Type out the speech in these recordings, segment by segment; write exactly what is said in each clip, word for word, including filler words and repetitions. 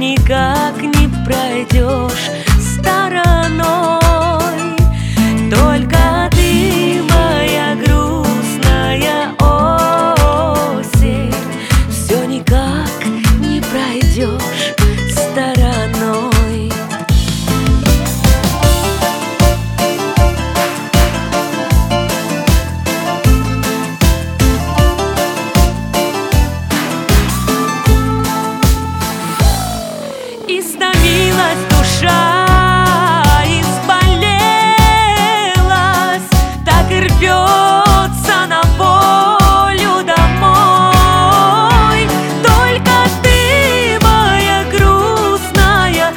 никак не пройдешь стороной. Только ты, моя грустная осень, все никак не пройдешь стороной. Истомилась душа, изболелась, так и рвется на волю домой. Только ты, моя грустная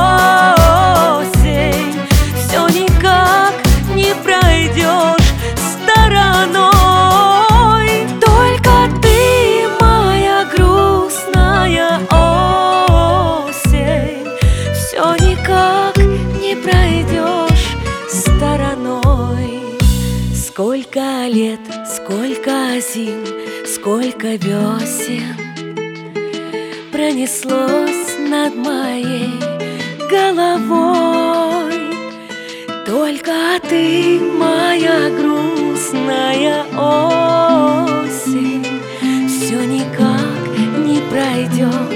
осень, все никак не пройдешь стороной. Только ты, моя грустная осень, все никак не пройдешь стороной. Сколько лет, сколько зим, сколько весен пронеслось над моей головой. Только ты, моя грустная осень, все никак не пройдешь